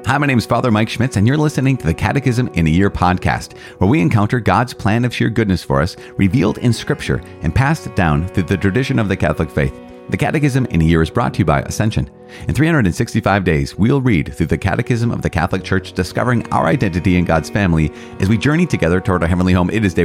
Hi, my name is Father Mike Schmitz, and you're listening to the Catechism in a Year podcast, where we encounter God's plan of sheer goodness for us, revealed in Scripture and passed down through the tradition of the Catholic faith. The Catechism in a Year is brought to you by Ascension. In 365 days, we'll read through the Catechism of the Catholic Church, discovering our identity in God's family as we journey together toward our heavenly home. It is day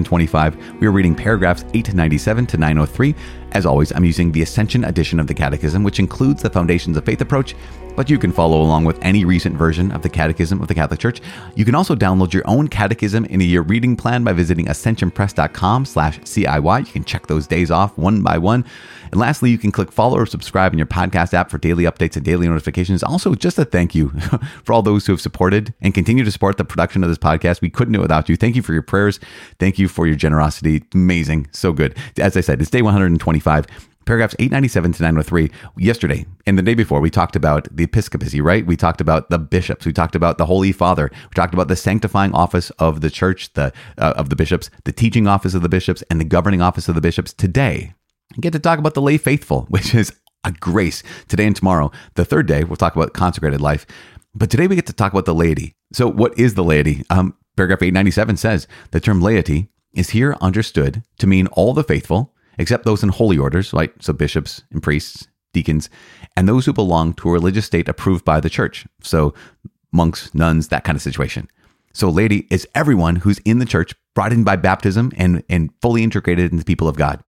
125. We are reading paragraphs 897 to 903. As always, I'm using the Ascension edition of the Catechism, which includes the Foundations of Faith approach, but you can follow along with any recent version of the Catechism of the Catholic Church. You can also download your own Catechism in a Year reading plan by visiting ascensionpress.com/CIY. You can check those days off one by one. And lastly, you can click follow or subscribe in your podcast app for daily updates and daily notifications. Also, just a thank you for all those who have supported and continue to support the production of this podcast. We couldn't do it without you. Thank you for your prayers. Thank you for your generosity. Amazing. So good. As I said, it's day 125. Paragraphs 897 to 903. Yesterday and the day before, we talked about the episcopacy, right? We talked about the bishops. We talked about the Holy Father. We talked about the sanctifying office of the church, of the bishops, the teaching office of the bishops, and the governing office of the bishops. Today, we get to talk about the lay faithful, which is a grace. Today and tomorrow, the third day, we'll talk about consecrated life. But today we get to talk about the laity. So what is the laity? Paragraph 897 says, the term laity is here understood to mean all the faithful, except those in holy orders, right? So bishops and priests, deacons, and those who belong to a religious state approved by the church. So monks, nuns, that kind of situation. So laity is everyone who's in the church, brought in by baptism and fully integrated in the people of God.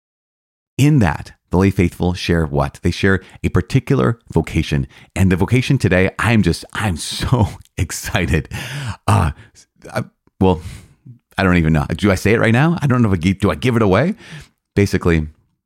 In that, the lay faithful share what? They share a particular vocation. And the vocation today, I'm so excited. I don't even know. Do I say it right now? I don't know. Do I give it away? Basically,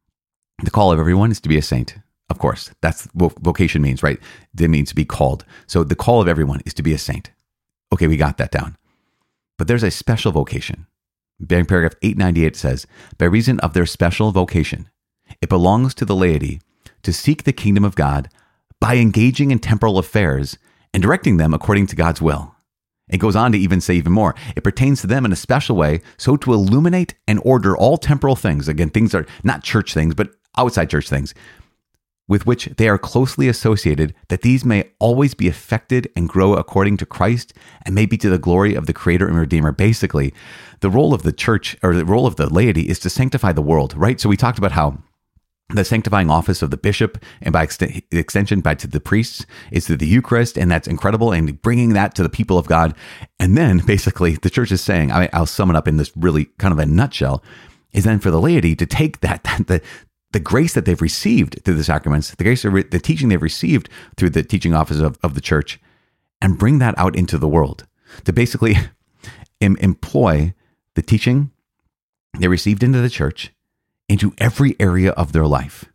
the call of everyone is to be a saint. Of course, that's what vocation means, right? It means to be called. So the call of everyone is to be a saint. Okay, we got that down. But there's a special vocation. Paragraph 898 says, by reason of their special vocation, it belongs to the laity to seek the kingdom of God by engaging in temporal affairs and directing them according to God's will. It goes on to even say even more. It pertains to them in a special way, so to illuminate and order all temporal things. Again, things are not church things, but outside church things, with which they are closely associated, that these may always be affected and grow according to Christ and may be to the glory of the Creator and Redeemer. Basically, the role of the church, or the role of the laity, is to sanctify the world, right? So we talked about how the sanctifying office of the bishop, and by extension, to the priests, is to the Eucharist, and that's incredible, and bringing that to the people of God. And then, basically, the church is saying, I'll sum it up in this really kind of a nutshell, is then for the laity to take the grace that they've received through the sacraments, the grace, the teaching they've received through the teaching office of the church, and bring that out into the world, to basically employ the teaching they received into the church into every area of their life,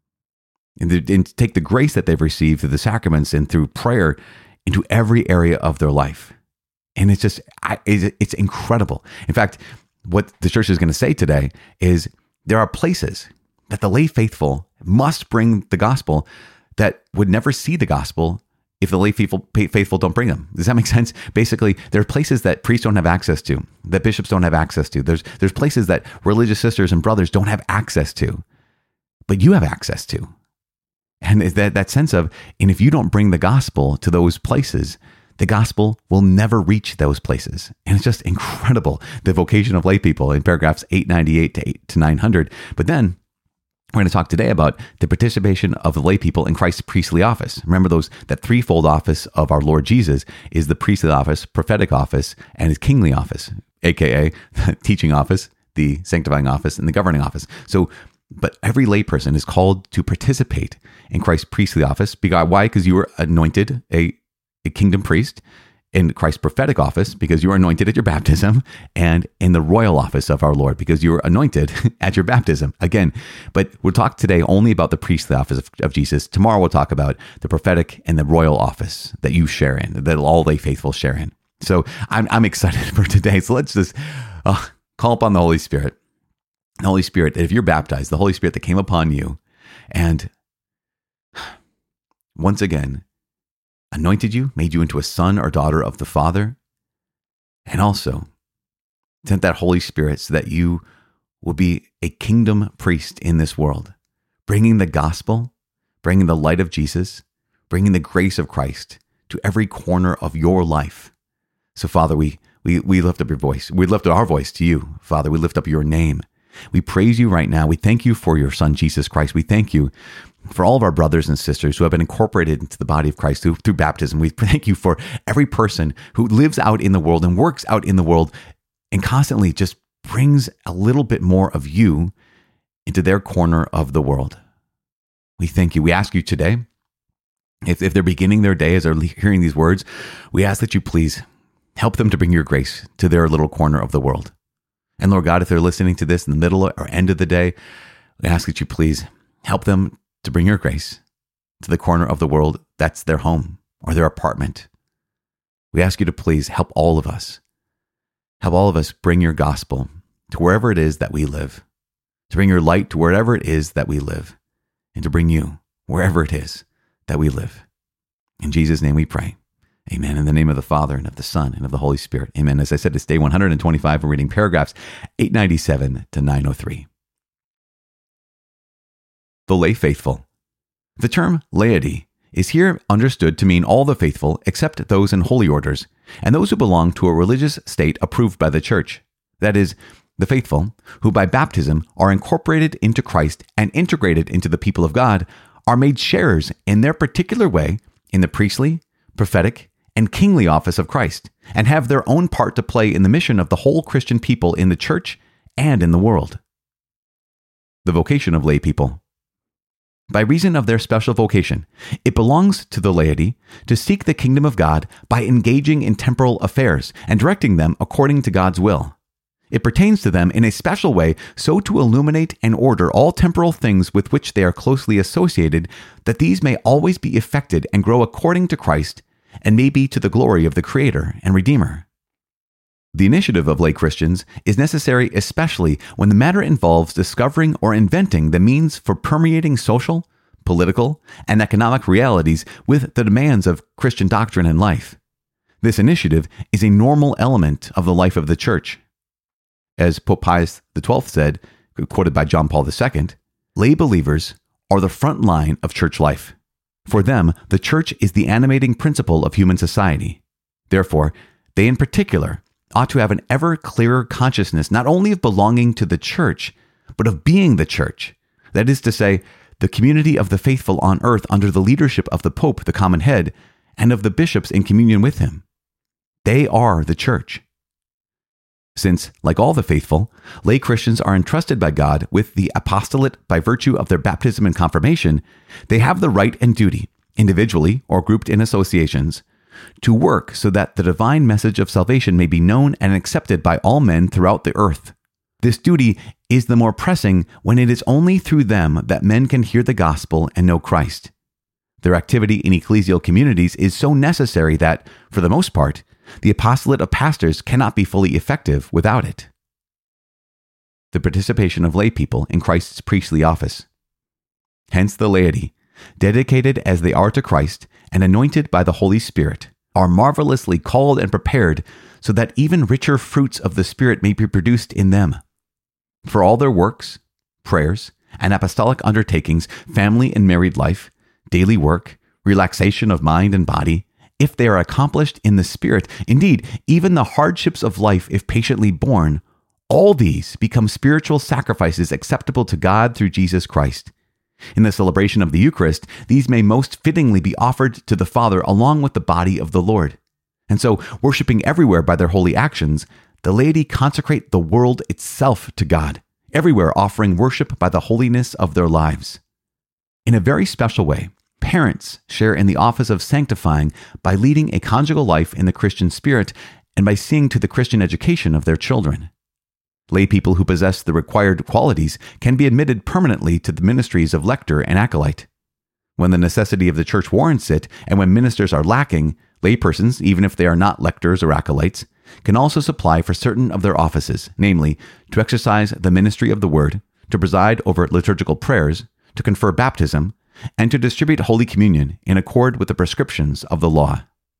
and take the grace that they've received through the sacraments and through prayer into every area of their life. And it's just, it's incredible. In fact, what the church is going to say today is there are places that the lay faithful must bring the gospel that would never see the gospel if the lay faithful don't bring them. Does that make sense? Basically, there are places that priests don't have access to, that bishops don't have access to. There's places that religious sisters and brothers don't have access to, but you have access to. And that sense of, and if you don't bring the gospel to those places, the gospel will never reach those places. And it's just incredible, the vocation of lay people in paragraphs 898 to 900. But then we're going to talk today about the participation of the lay people in Christ's priestly office. Remember that threefold office of our Lord Jesus is the priestly office, prophetic office, and his kingly office, aka the teaching office, the sanctifying office, and the governing office. But every lay person is called to participate in Christ's priestly office. Why? Because you were anointed a kingdom priest. In Christ's prophetic office, because you were anointed at your baptism, and in the royal office of our Lord, because you were anointed at your baptism. Again, but we'll talk today only about the priestly office of Jesus. Tomorrow we'll talk about the prophetic and the royal office that you share in, that all lay faithful share in. So I'm excited for today. So let's just call upon the Holy Spirit. The Holy Spirit, that if you're baptized, the Holy Spirit that came upon you, and once again, anointed you, made you into a son or daughter of the Father, and also sent that Holy Spirit so that you will be a kingdom priest in this world, bringing the gospel, bringing the light of Jesus, bringing the grace of Christ to every corner of your life. So, Father, we lift up your voice. We lift our voice to you, Father. We lift up your name. We praise you right now. We thank you for your Son, Jesus Christ. We thank you for all of our brothers and sisters who have been incorporated into the body of Christ through baptism. We thank you for every person who lives out in the world and works out in the world and constantly just brings a little bit more of you into their corner of the world. We thank you. We ask you today, if they're beginning their day as they're hearing these words, we ask that you please help them to bring your grace to their little corner of the world. And Lord God, if they're listening to this in the middle or end of the day, we ask that you please help them to bring your grace to the corner of the world that's their home or their apartment. We ask you to please help all of us bring your gospel to wherever it is that we live, to bring your light to wherever it is that we live, and to bring you wherever it is that we live. In Jesus' name we pray. Amen. In the name of the Father, and of the Son, and of the Holy Spirit. Amen. As I said, it's day 125. We're reading paragraphs 897 to 903. The lay faithful. The term laity is here understood to mean all the faithful except those in holy orders, and those who belong to a religious state approved by the church. That is, the faithful, who by baptism are incorporated into Christ and integrated into the people of God, are made sharers in their particular way in the priestly, prophetic, and kingly office of Christ, and have their own part to play in the mission of the whole Christian people in the church and in the world. The vocation of lay people. By reason of their special vocation, it belongs to the laity to seek the kingdom of God by engaging in temporal affairs and directing them according to God's will. It pertains to them in a special way so to illuminate and order all temporal things with which they are closely associated, that these may always be effected and grow according to Christ, and may be to the glory of the Creator and Redeemer. The initiative of lay Christians is necessary especially when the matter involves discovering or inventing the means for permeating social, political, and economic realities with the demands of Christian doctrine and life. This initiative is a normal element of the life of the church. As Pope Pius XII said, quoted by John Paul II, lay believers are the front line of church life. For them, the church is the animating principle of human society. Therefore, they in particular ought to have an ever clearer consciousness not only of belonging to the church, but of being the church. That is to say, the community of the faithful on earth under the leadership of the Pope, the common head, and of the bishops in communion with him. They are the church. Since, like all the faithful, lay Christians are entrusted by God with the apostolate by virtue of their baptism and confirmation, they have the right and duty, individually or grouped in associations, to work so that the divine message of salvation may be known and accepted by all men throughout the earth. This duty is the more pressing when it is only through them that men can hear the gospel and know Christ. Their activity in ecclesial communities is so necessary that, for the most part, the apostolate of pastors cannot be fully effective without it. The participation of lay people in Christ's priestly office. Hence the laity, dedicated as they are to Christ and anointed by the Holy Spirit, are marvelously called and prepared so that even richer fruits of the Spirit may be produced in them. For all their works, prayers, and apostolic undertakings, family and married life, daily work, relaxation of mind and body, if they are accomplished in the Spirit, indeed, even the hardships of life, if patiently borne, all these become spiritual sacrifices acceptable to God through Jesus Christ. In the celebration of the Eucharist, these may most fittingly be offered to the Father along with the body of the Lord. And so, worshiping everywhere by their holy actions, the laity consecrate the world itself to God, everywhere offering worship by the holiness of their lives. In a very special way, parents share in the office of sanctifying by leading a conjugal life in the Christian spirit and by seeing to the Christian education of their children. Lay people who possess the required qualities can be admitted permanently to the ministries of lector and acolyte. When the necessity of the church warrants it, and when ministers are lacking, laypersons, even if they are not lectors or acolytes, can also supply for certain of their offices, namely, to exercise the ministry of the word, to preside over liturgical prayers, to confer baptism, and to distribute Holy Communion in accord with the prescriptions of the law.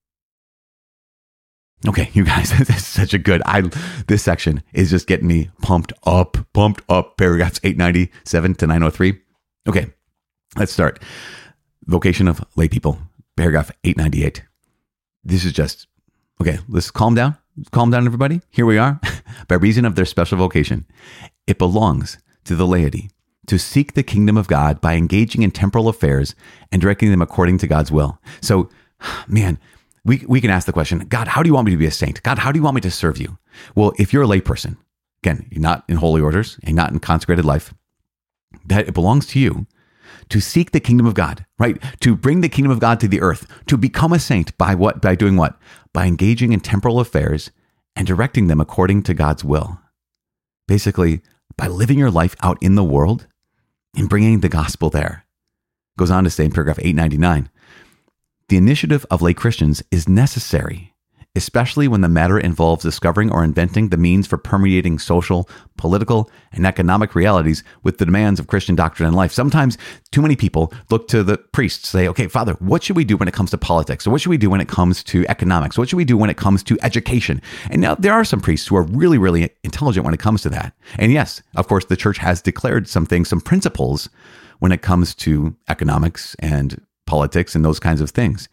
Okay, you guys, this is such a good, this section is just getting me pumped up, paragraphs 897 to 903. Okay, let's start. Vocation of lay people, paragraph 898. this is just, okay, let's calm down. Calm down, everybody. Here we are. By reason of their special vocation, it belongs to the laity to seek the kingdom of God by engaging in temporal affairs and directing them according to God's will. So, man, we can ask the question, God, how do you want me to be a saint? God, how do you want me to serve you? Well, if you're a layperson, again, you're not in holy orders and not in consecrated life, that it belongs to you to seek the kingdom of God, right? To bring the kingdom of God to the earth, to become a saint by what? By doing what? By engaging in temporal affairs and directing them according to God's will. Basically, by living your life out in the world and bringing the gospel there. Goes on to say in paragraph 899, the initiative of lay Christians is necessary, especially when the matter involves discovering or inventing the means for permeating social, political, and economic realities with the demands of Christian doctrine and life. Sometimes too many people look to the priests, say, okay, Father, what should we do when it comes to politics? Or what should we do when it comes to economics? What should we do when it comes to education? And now there are some priests who are really, really intelligent when it comes to that. And yes, of course, the church has declared some principles when it comes to economics and politics and those kinds of things.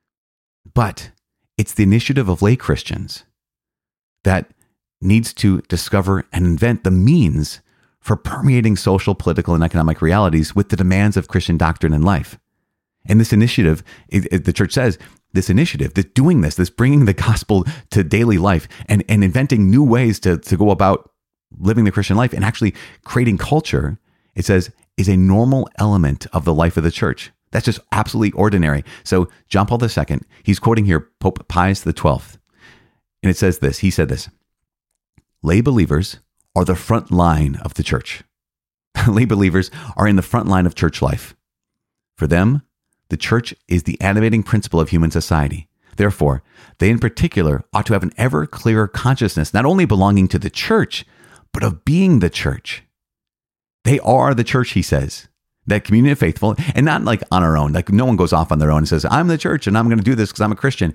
But it's the initiative of lay Christians that needs to discover and invent the means for permeating social, political, and economic realities with the demands of Christian doctrine and life. And this initiative, the church says, this initiative, this doing this bringing the gospel to daily life and inventing new ways to go about living the Christian life and actually creating culture, it says, is a normal element of the life of the church. That's just absolutely ordinary. So John Paul II, he's quoting here Pope Pius XII. And it says this, he said this, lay believers are the front line of the church. Lay believers are in the front line of church life. For them, the church is the animating principle of human society. Therefore, they in particular ought to have an ever clearer consciousness, not only belonging to the church, but of being the church. They are the church, he says. That community of faithful, and not like on our own. Like no one goes off on their own and says, I'm the church and I'm going to do this because I'm a Christian.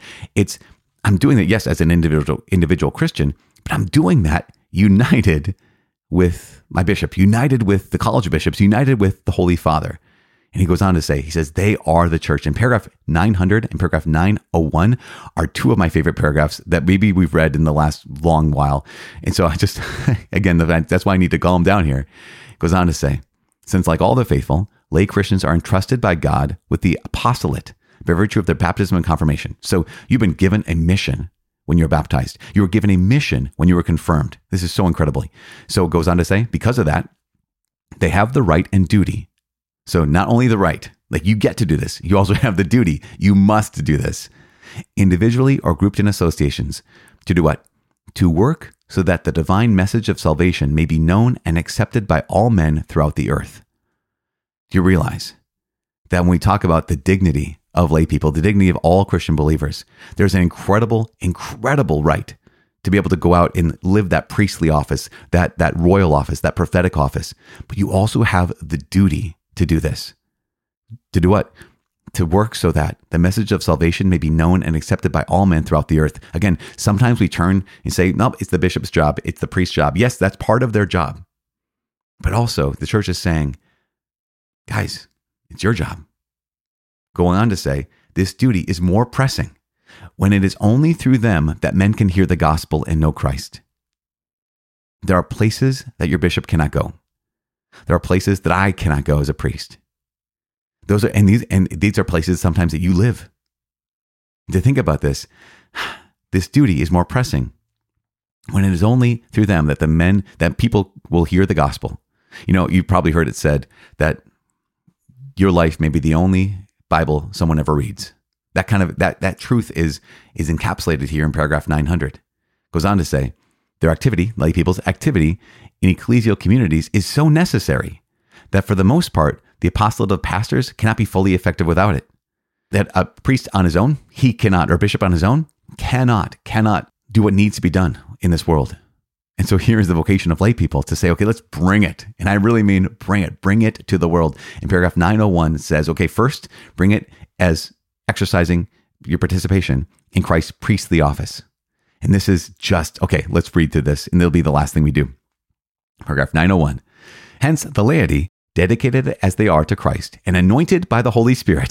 I'm doing it, yes, as an individual Christian, but I'm doing that united with my bishop, united with the College of Bishops, united with the Holy Father. And he goes on to say, he says, they are the church. And paragraph 900 and paragraph 901 are two of my favorite paragraphs that maybe we've read in the last long while. And so I just, again, that's why I need to calm down here. It goes on to say, since like all the faithful, lay Christians are entrusted by God with the apostolate by virtue of their baptism and confirmation. So you've been given a mission when you're baptized. You were given a mission when you were confirmed. This is so incredibly. So it goes on to say, because of that, they have the right and duty. So not only the right, like you get to do this, you also have the duty. You must do this individually or grouped in associations to do what? To work so that the divine message of salvation may be known and accepted by all men throughout the earth. Do you realize that when we talk about the dignity of lay people, the dignity of all Christian believers, there's an incredible, incredible right to be able to go out and live that priestly office, that royal office, that prophetic office. But you also have the duty to do this. To do what? To work so that the message of salvation may be known and accepted by all men throughout the earth. Again, sometimes we turn and say, no, it's the bishop's job. It's the priest's job. Yes, that's part of their job. But also the church is saying, guys, it's your job. Going on to say, this duty is more pressing when it is only through them that men can hear the gospel and know Christ. There are places that your bishop cannot go. There are places that I cannot go as a priest. These are places sometimes that you live. To think about this duty is more pressing when it is only through them that people will hear the gospel. You know, you've probably heard it said that your life may be the only Bible someone ever reads. That truth is encapsulated here in paragraph 900. Goes on to say, their activity, lay people's activity in ecclesial communities is so necessary that for the most part, the apostolate of pastors cannot be fully effective without it. That a priest on his own, he cannot, or a bishop on his own, cannot do what needs to be done in this world. And so here is the vocation of lay people to say, okay, let's bring it. And I really mean bring it to the world. In paragraph 901 says, okay, first, bring it as exercising your participation in Christ's priestly office. And this is just, okay, let's read through this, and it'll be the last thing we do. Paragraph 901. Hence, the laity, dedicated as they are to Christ and anointed by the Holy Spirit,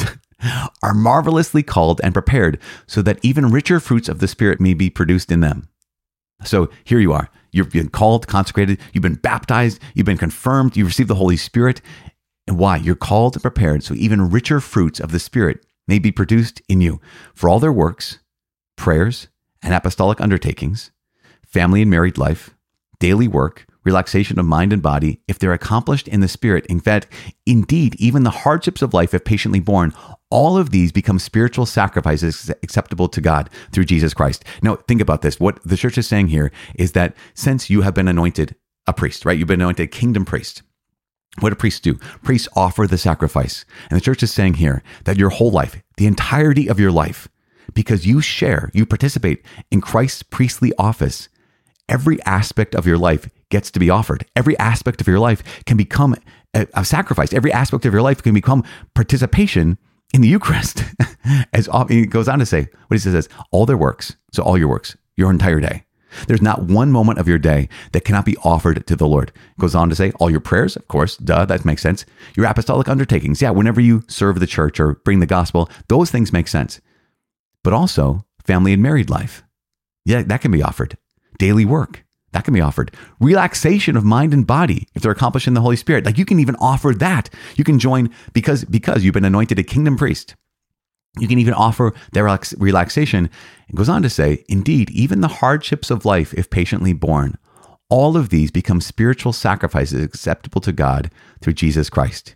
are marvelously called and prepared so that even richer fruits of the Spirit may be produced in them. So here you are. You've been called, consecrated, you've been baptized, you've been confirmed, you've received the Holy Spirit. And why? You're called and prepared so even richer fruits of the Spirit may be produced in you for all their works, prayers, and apostolic undertakings, family and married life, daily work, relaxation of mind and body, if they're accomplished in the Spirit. In fact, indeed, even the hardships of life, if patiently borne, all of these become spiritual sacrifices acceptable to God through Jesus Christ. Now, think about this. What the church is saying here is that since you have been anointed a priest, right? You've been anointed a kingdom priest. What do priests do? Priests offer the sacrifice. And the church is saying here that your whole life, the entirety of your life, because you participate in Christ's priestly office, every aspect of your life gets to be offered. Every aspect of your life can become a sacrifice. Every aspect of your life can become participation in the Eucharist. As he goes on to say, what he says is all their works, so all your works, your entire day. There's not one moment of your day that cannot be offered to the Lord. Goes on to say all your prayers, of course, that makes sense. Your apostolic undertakings, whenever you serve the church or bring the gospel, those things make sense. But also family and married life. That can be offered. Daily work, that can be offered. Relaxation of mind and body, if they're accomplished in the Holy Spirit. Like you can even offer that. You can join because you've been anointed a kingdom priest. You can even offer their relaxation. It goes on to say, indeed, even the hardships of life, if patiently borne, all of these become spiritual sacrifices acceptable to God through Jesus Christ.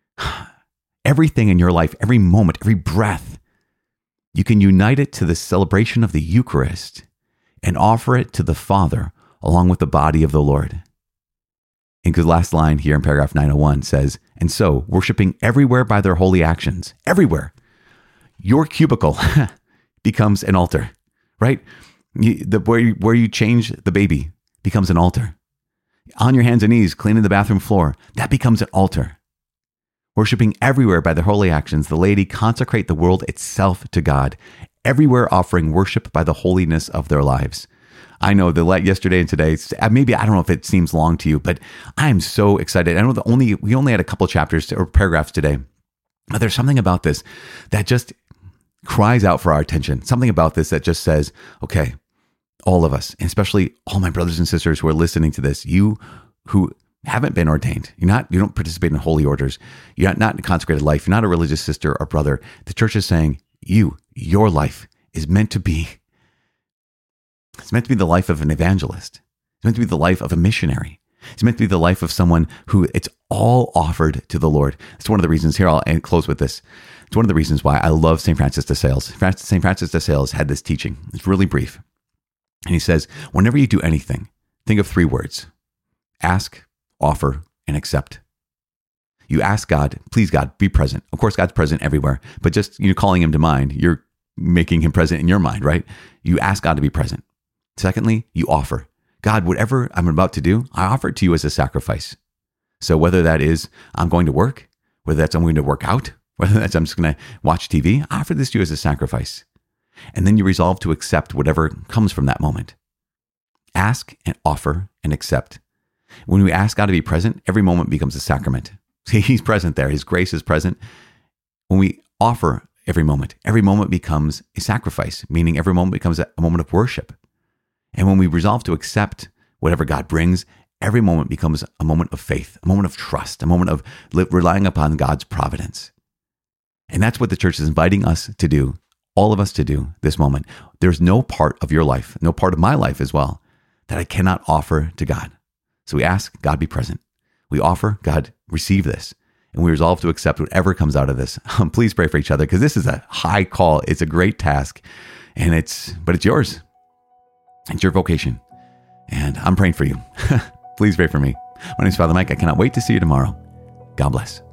Everything in your life, every moment, every breath, you can unite it to the celebration of the Eucharist and offer it to the Father along with the body of the Lord. And the last line here in paragraph 901 says, and so, worshiping everywhere by their holy actions, everywhere, your cubicle becomes an altar, right? Where you change the baby becomes an altar. On your hands and knees, cleaning the bathroom floor, that becomes an altar. Worshiping everywhere by their holy actions, the laity consecrate the world itself to God, everywhere offering worship by the holiness of their lives. I know yesterday and today, maybe, I don't know if it seems long to you, but I'm so excited. I know we only had a couple chapters or paragraphs today, but there's something about this that just cries out for our attention. Something about this that just says, okay, all of us, and especially all my brothers and sisters who are listening to this, you who haven't been ordained, you don't participate in holy orders, you're not in a consecrated life, you're not a religious sister or brother. The church is saying, your life is meant to be the life of an evangelist. It's meant to be the life of a missionary. It's meant to be the life of someone who it's all offered to the Lord. It's one of the reasons, here I'll close with this. It's one of the reasons why I love St. Francis de Sales. St. Francis de Sales had this teaching. It's really brief. And he says, whenever you do anything, think of 3 words: ask, offer, and accept. You ask God, please God, be present. Of course, God's present everywhere, but just calling him to mind, you're making him present in your mind, right? You ask God to be present. Secondly, you offer. God, whatever I'm about to do, I offer it to you as a sacrifice. So whether that is I'm going to work, whether that's I'm going to work out, whether that's I'm just going to watch TV, I offer this to you as a sacrifice. And then you resolve to accept whatever comes from that moment. Ask and offer and accept. When we ask God to be present, every moment becomes a sacrament. See, he's present there. His grace is present. When we offer every moment becomes a sacrifice, meaning every moment becomes a moment of worship. And when we resolve to accept whatever God brings, every moment becomes a moment of faith, a moment of trust, a moment of relying upon God's providence. And that's what the church is inviting us to do, all of us to do this moment. There's no part of your life, no part of my life as well, that I cannot offer to God. So we ask, God be present. We offer, God receive this. And we resolve to accept whatever comes out of this. Please pray for each other, because this is a high call. It's a great task, but it's yours. It's your vocation. And I'm praying for you. Please pray for me. My name is Father Mike. I cannot wait to see you tomorrow. God bless.